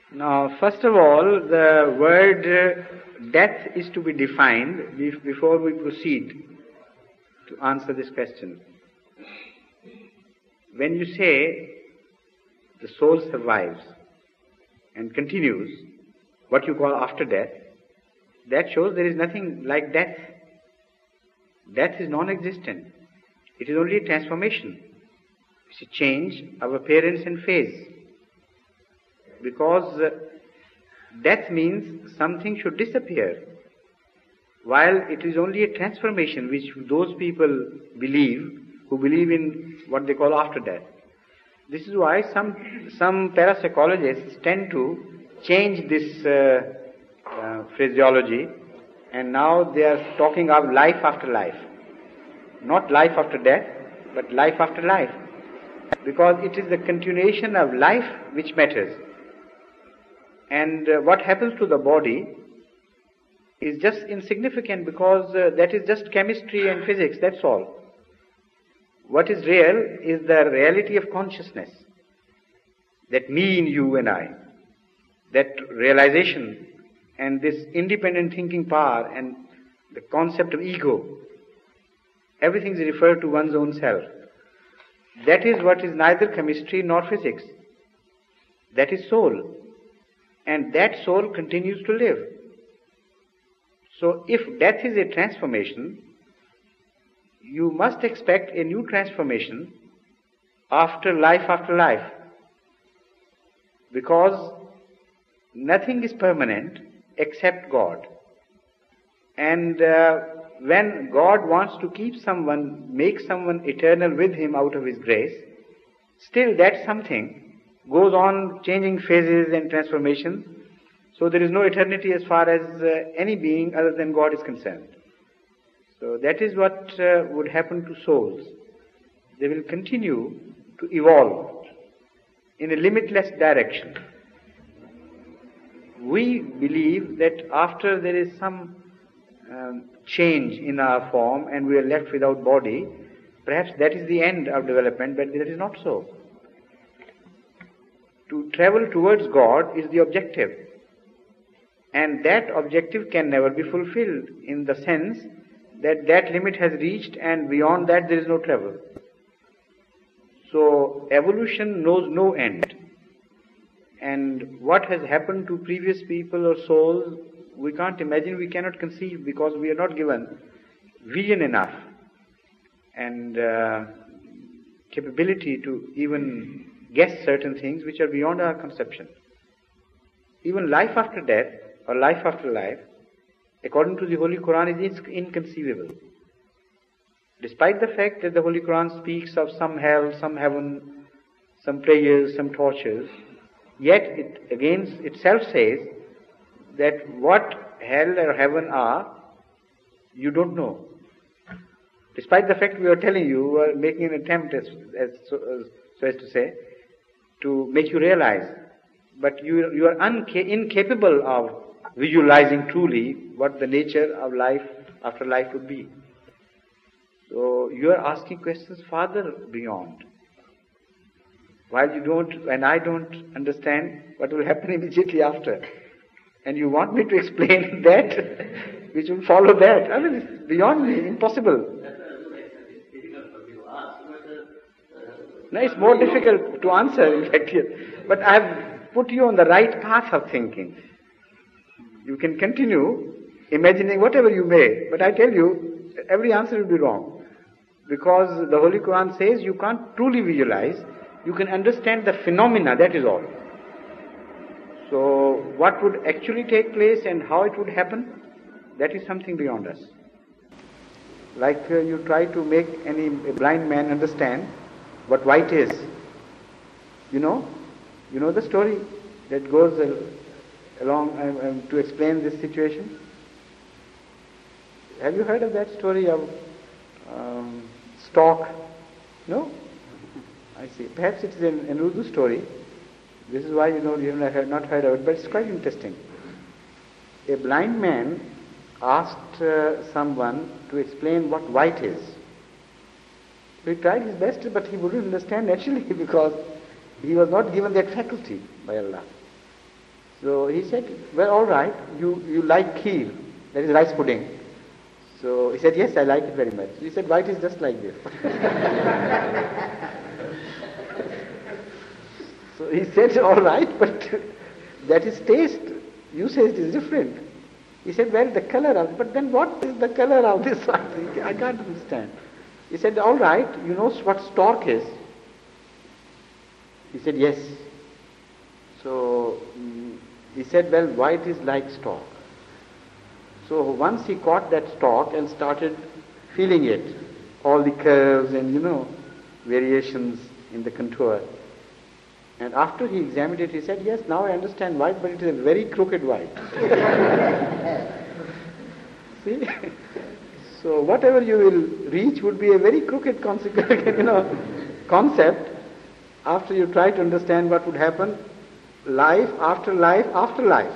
Now, first of all, the word death is to be defined before we proceed to answer this question. When you say the soul survives and continues, what you call after death, that shows there is nothing like death. Death is non-existent. It is only a transformation. It's a change of appearance and phase. Because death means something should disappear, while it is only a transformation which those people who believe in what they call after death. This is why some parapsychologists tend to change this phraseology, and now they are talking of life after life. Not life after death, but life after life. Because it is the continuation of life which matters. And what happens to the body is just insignificant, because that is just chemistry and physics, that's all. What is real is the reality of consciousness. That me in you and I. That realization and this independent thinking power and the concept of ego. Everything is referred to one's own self. That is what is neither chemistry nor physics. That is soul. And that soul continues to live. So if death is a transformation, you must expect a new transformation after life, because nothing is permanent except God. And when God wants to make someone eternal with Him out of His grace, still that something goes on changing phases and transformations. So there is no eternity as far as any being other than God is concerned. So that is what would happen to souls. They will continue to evolve in a limitless direction. We believe that after there is some change in our form and we are left without body, perhaps that is the end of development, but that is not so. To travel towards God is the objective. And that objective can never be fulfilled, in the sense that that limit has reached and beyond that there is no travel. So evolution knows no end. And what has happened to previous people or souls, we can't imagine, we cannot conceive, because we are not given vision enough and capability to even guess certain things which are beyond our conception. Even life after death or life after life, according to the Holy Quran, is inconceivable. Despite the fact that the Holy Quran speaks of some hell, some heaven, some prayers, some tortures, yet it against itself says that what hell or heaven are, you don't know. Despite the fact we are telling you, we are making an attempt, so as to say, to make you realize, but you are incapable of visualizing truly what the nature of life after life would be. So you are asking questions farther beyond. While you don't, and I don't understand what will happen immediately after. And you want me to explain that, which will follow that. I mean, it's beyond me, impossible. No, it's more difficult to answer, in fact, here. But I have put you on the right path of thinking. You can continue imagining whatever you may, but I tell you, every answer will be wrong. Because the Holy Quran says you can't truly visualize, you can understand the phenomena, that is all. So, what would actually take place and how it would happen, that is something beyond us. Like you try to make a blind man understand what white is. You know the story that goes along to explain this situation? Have you heard of that story of stork? No? I see. Perhaps it is an Urdu story. This is why you have not heard of it, but it's quite interesting. A blind man asked someone to explain what white is. So he tried his best, but he wouldn't understand naturally because he was not given that faculty by Allah. So he said, well, all right, you like kheer, that is rice pudding. So he said, yes, I like it very much. He said, why it is just like this? So he said, all right, but that is taste. You say it is different. He said, well, the color of, but then what is the color of this one? I can't understand. He said, all right, you know what stork is? He said, yes. So he said, well, why it is like stork? So once he caught that stork and started feeling it, all the curves and, variations in the contour. And after he examined it, he said, yes, now I understand white, but it is a very crooked white. See? So whatever you will reach would be a very crooked concept after you try to understand what would happen life after life after life.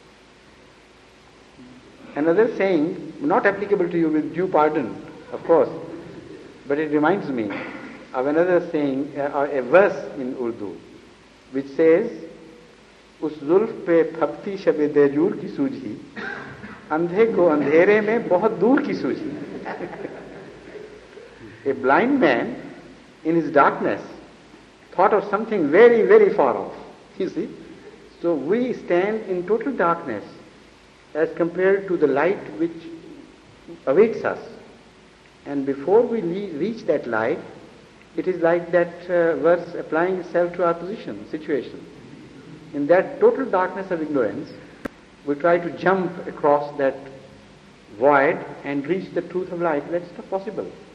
Another saying, not applicable to you with due pardon, of course, but it reminds me of another saying, a verse in Urdu, which says, उस जुल्फ पे थपती शबे देजूर की सूझी, अंधे को अंधेरे में बहुत दूर की सूझी. A blind man in his darkness thought of something very, very far off. You see? So we stand in total darkness as compared to the light which awaits us. And before we reach that light, it is like that verse applying itself to our position, situation. In that total darkness of ignorance, we try to jump across that void and reach the truth of life. That's not possible.